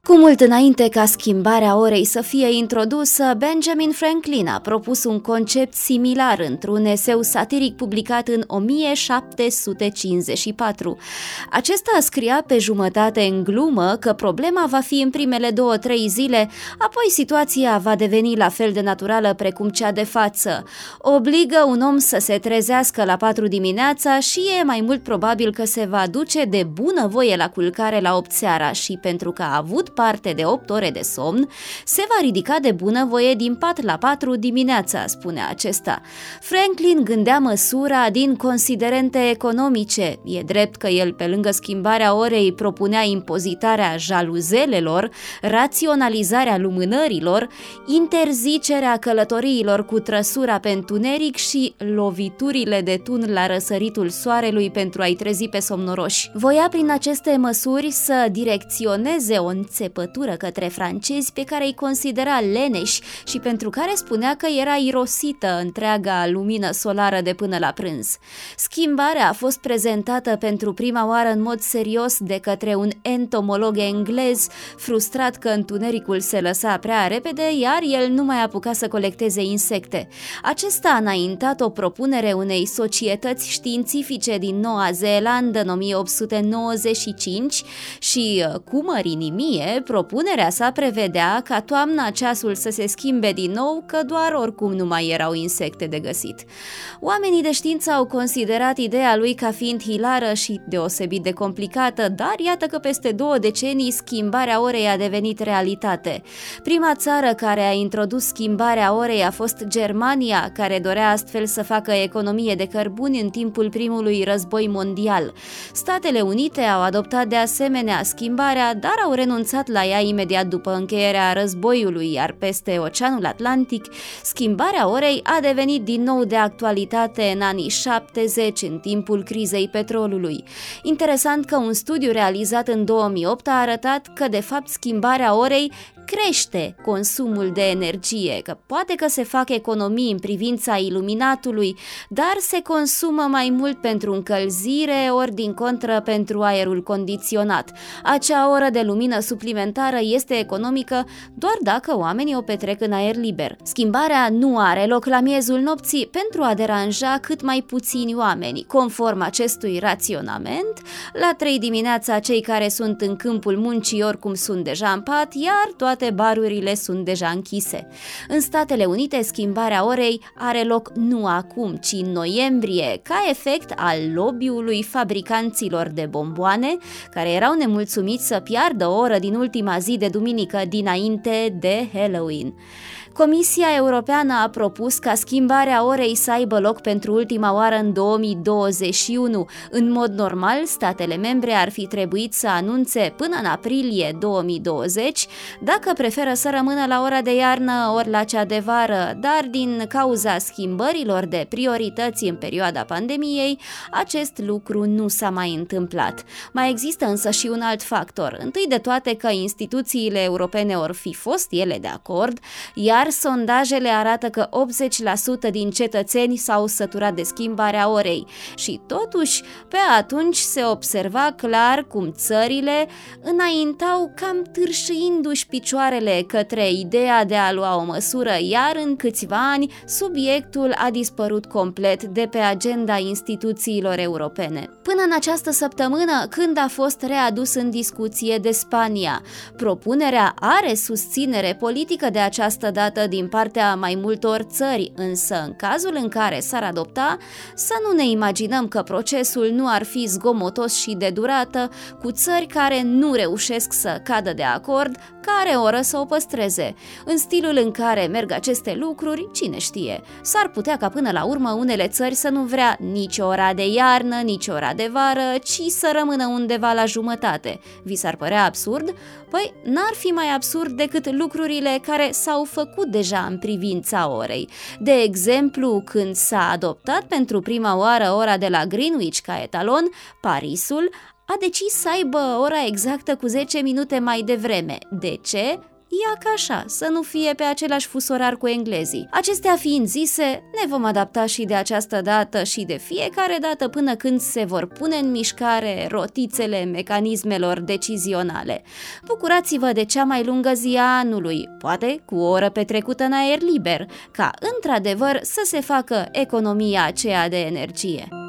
Cu mult înainte ca schimbarea orei să fie introdusă, Benjamin Franklin a propus un concept similar într-un eseu satiric publicat în 1754. Acesta scria pe jumătate în glumă că problema va fi în primele 2-3 zile, apoi situația va deveni la fel de naturală precum cea de față. Obligă un om să se trezească la 4 dimineața și e mai mult probabil că se va duce de bunăvoie la culcare la 8 seara și pentru că a avut parte de 8 ore de somn, se va ridica de bunăvoie din pat la 4 dimineața, spune acesta. Franklin gândea măsura din considerente economice. E drept că el, pe lângă schimbarea orei, propunea impozitarea jaluzelelor, raționalizarea lumânărilor, interzicerea călătoriilor cu trăsura pe întuneric și loviturile de tun la răsăritul soarelui pentru a-i trezi pe somnoroși. Voia prin aceste măsuri să direcționeze o înțepătură către francezi pe care îi considera leneși și pentru care spunea că era irosită întreaga lumină solară de până la prânz. Schimbarea a fost prezentată pentru prima oară în mod serios de către un entomolog englez, frustrat că întunericul se lăsa prea repede, iar el nu mai apuca să colecteze insecte. Acesta a înaintat o propunere unei societăți științifice din Noua Zeelandă în 1895 și, cu mărinimie, propunerea sa prevedea ca toamna ceasul să se schimbe din nou, că doar oricum nu mai erau insecte de găsit. Oamenii de știință au considerat ideea lui ca fiind hilară și deosebit de complicată, dar iată că peste 2 decenii schimbarea orei a devenit realitate. Prima țară care a introdus schimbarea orei a fost Germania, care dorea astfel să facă economie de cărbuni în timpul primului război mondial. Statele Unite au adoptat de asemenea schimbarea, dar au renunțat la ea imediat după încheierea războiului, iar peste Oceanul Atlantic, schimbarea orei a devenit din nou de actualitate în anii 70, în timpul crizei petrolului. Interesant că un studiu realizat în 2008 a arătat că, de fapt, schimbarea orei crește consumul de energie, că poate că se fac economii în privința iluminatului, dar se consumă mai mult pentru încălzire, ori din contră pentru aerul condiționat. Acea oră de lumină suplimentară este economică doar dacă oamenii o petrec în aer liber. Schimbarea nu are loc la miezul nopții pentru a deranja cât mai puțini oameni. Conform acestui raționament, la 3 dimineața cei care sunt în câmpul muncii oricum sunt deja în pat, iar toate barurile sunt deja închise. În Statele Unite, schimbarea orei are loc nu acum, ci în noiembrie, ca efect al lobby-ului fabricanților de bomboane, care erau nemulțumiți să piardă o oră din ultima zi de duminică dinainte de Halloween. Comisia Europeană a propus ca schimbarea orei să aibă loc pentru ultima oară în 2021. În mod normal, statele membre ar fi trebuit să anunțe până în aprilie 2020 dacă preferă să rămână la ora de iarnă ori la cea de vară, dar din cauza schimbărilor de priorități în perioada pandemiei, acest lucru nu s-a mai întâmplat. Mai există însă și un alt factor. Întâi de toate că instituțiile europene or fi fost ele de acord, iar sondajele arată că 80% din cetățeni s-au săturat de schimbarea orei și totuși pe atunci se observa clar cum țările înaintau cam târșâindu-și picioarele către ideea de a lua o măsură, iar în câțiva ani subiectul a dispărut complet de pe agenda instituțiilor europene. Până în această săptămână, când a fost readus în discuție de Spania. Propunerea are susținere politică de această dată din partea mai multor țări, însă în cazul în care s-ar adopta, să nu ne imaginăm că procesul nu ar fi zgomotos și de durată, cu țări care nu reușesc să cadă de acord, care oră să o păstreze. În stilul în care merg aceste lucruri, cine știe, s-ar putea ca până la urmă unele țări să nu vrea nici ora de iarnă, nici ora de vară, ci să rămână undeva la jumătate. Vi s-ar părea absurd? Păi n-ar fi mai absurd decât lucrurile care s-au făcut deja în privința orei. De exemplu, când s-a adoptat pentru prima oară ora de la Greenwich ca etalon, Parisul a decis să aibă ora exactă cu 10 minute mai devreme. De ce? ia ca așa, să nu fie pe același fus orar cu englezii. Acestea fiind zise, ne vom adapta și de această dată și de fiecare dată până când se vor pune în mișcare rotițele mecanismelor decizionale. Bucurați-vă de cea mai lungă zi a anului, poate cu o oră petrecută în aer liber, ca într-adevăr să se facă economia aceea de energie.